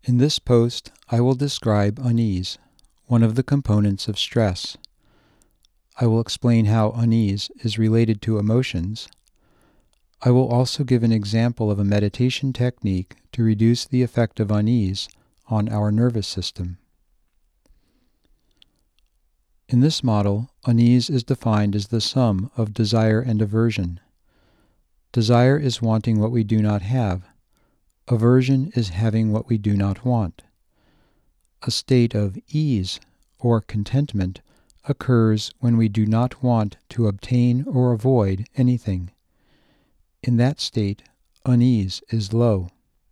In this post, I will describe unease, one of the components of stress. I will explain how unease is related to emotions. I will also give an example of a meditation technique to reduce the effect of unease on our nervous system. In this model, unease is defined as the sum of desire and aversion. Desire is wanting what we do not have. Aversion is having what we do not want. A state of ease or contentment occurs when we do not want to obtain or avoid anything. In that state, unease is low.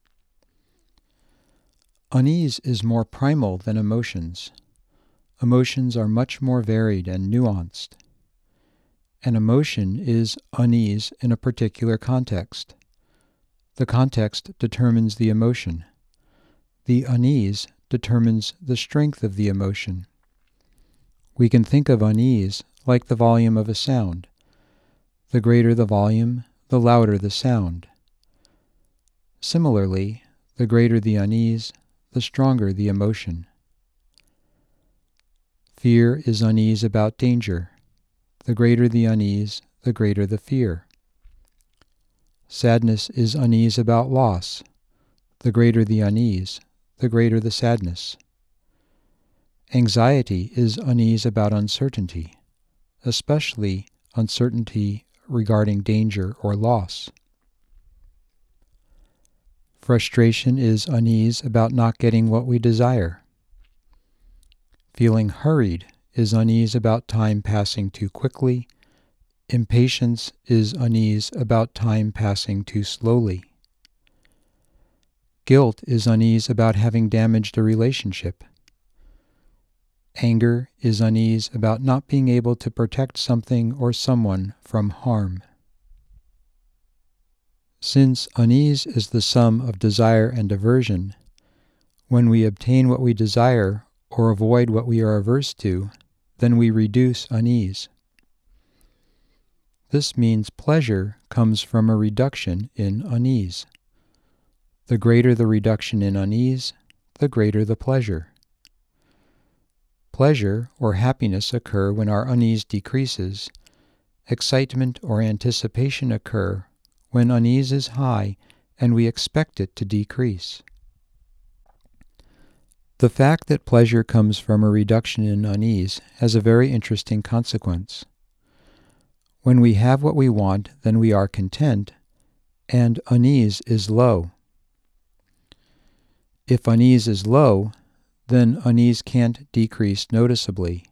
Unease is more primal than emotions. Emotions are much more varied and nuanced. An emotion is unease in a particular context. The context determines the emotion. The unease determines the strength of the emotion. We can think of unease like the volume of a sound. The greater the volume, the louder the sound. Similarly, the greater the unease, the stronger the emotion. Fear is unease about danger. The greater the unease, the greater the fear. Sadness is unease about loss. The greater the unease, the greater the sadness. Anxiety is unease about uncertainty, especially uncertainty regarding danger or loss. Frustration is unease about not getting what we desire. Feeling hurried is unease about time passing too quickly. Impatience is unease about time passing too slowly. Guilt is unease about having damaged a relationship. Anger is unease about not being able to protect something or someone from harm. Since unease is the sum of desire and aversion, when we obtain what we desire or avoid what we are averse to, then we reduce unease. This means pleasure comes from a reduction in unease. The greater the reduction in unease, the greater the pleasure. Pleasure or happiness occur when our unease decreases. Excitement or anticipation occur when unease is high and we expect it to decrease. The fact that pleasure comes from a reduction in unease has a very interesting consequence. When we have what we want, then we are content, and unease is low. If unease is low, then unease can't decrease noticeably.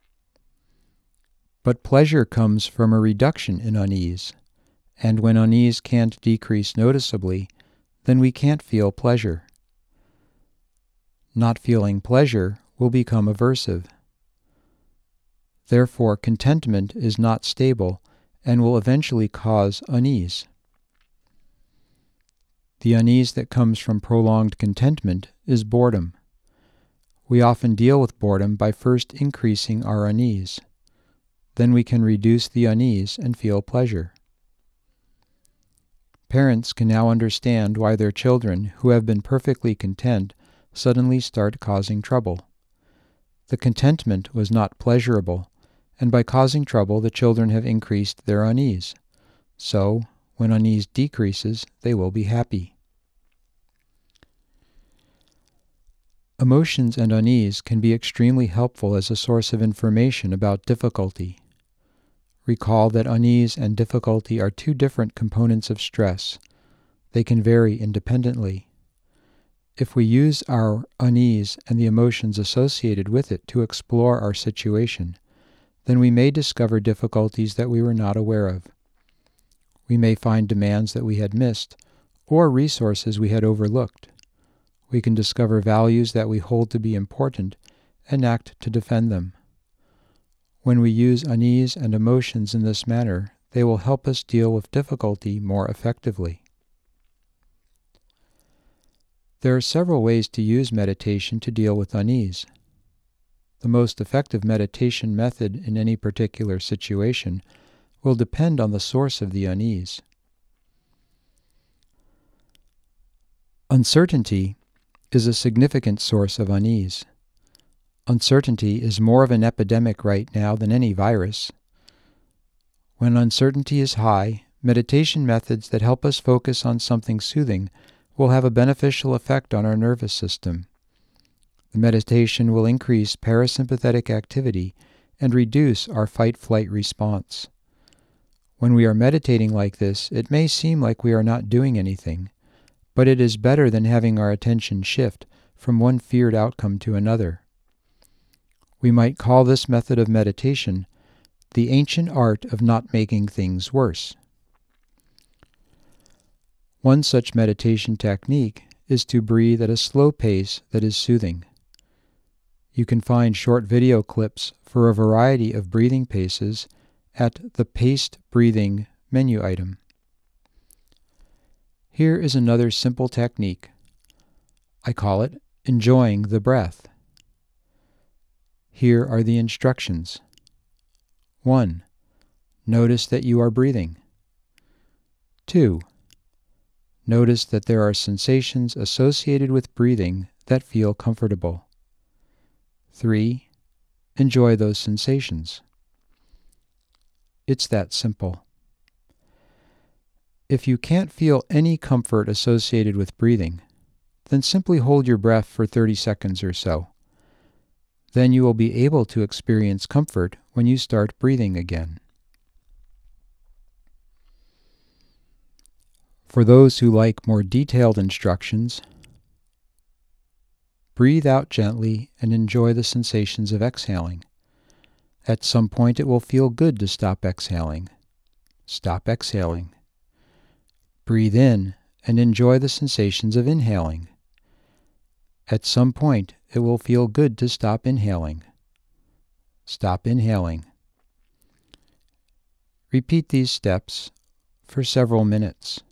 But pleasure comes from a reduction in unease, and when unease can't decrease noticeably, then we can't feel pleasure. Not feeling pleasure will become aversive. Therefore, contentment is not stable and will eventually cause unease. The unease that comes from prolonged contentment is boredom. We often deal with boredom by first increasing our unease. Then we can reduce the unease and feel pleasure. Parents can now understand why their children, who have been perfectly content, suddenly start causing trouble. The contentment was not pleasurable, and by causing trouble, the children have increased their unease. So, when unease decreases, they will be happy. Emotions and unease can be extremely helpful as a source of information about difficulty. Recall that unease and difficulty are two different components of stress. They can vary independently. If we use our unease and the emotions associated with it to explore our situation, then we may discover difficulties that we were not aware of. We may find demands that we had missed, or resources we had overlooked. We can discover values that we hold to be important and act to defend them. When we use unease and emotions in this manner, they will help us deal with difficulty more effectively. There are several ways to use meditation to deal with unease. The most effective meditation method in any particular situation will depend on the source of the unease. Uncertainty is a significant source of unease. Uncertainty is more of an epidemic right now than any virus. When uncertainty is high, meditation methods that help us focus on something soothing will have a beneficial effect on our nervous system. The meditation will increase parasympathetic activity and reduce our fight-flight response. When we are meditating like this, it may seem like we are not doing anything, but it is better than having our attention shift from one feared outcome to another. We might call this method of meditation the ancient art of not making things worse. One such meditation technique is to breathe at a slow pace that is soothing. You can find short video clips for a variety of breathing paces at the Paced Breathing menu item. Here is another simple technique. I call it enjoying the breath. Here are the instructions. 1. Notice that you are breathing. 2. Notice that there are sensations associated with breathing that feel comfortable. 3. Enjoy those sensations. It's that simple. If you can't feel any comfort associated with breathing, then simply hold your breath for 30 seconds or so. Then you will be able to experience comfort when you start breathing again. For those who like more detailed instructions, breathe out gently and enjoy the sensations of exhaling. At some point it will feel good to stop exhaling. Stop exhaling. Breathe in and enjoy the sensations of inhaling. At some point it will feel good to stop inhaling. Stop inhaling. Repeat these steps for several minutes.